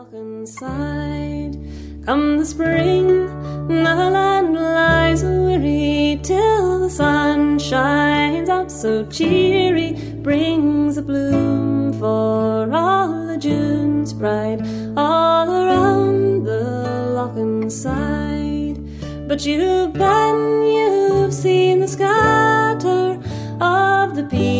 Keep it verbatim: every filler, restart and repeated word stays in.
Loch'an side. Come the spring, the land lies weary till the sun shines out so cheery, brings a bloom for all the June's bride, all around the Loch'an side. But you, Ben, you've seen the scatter of the peas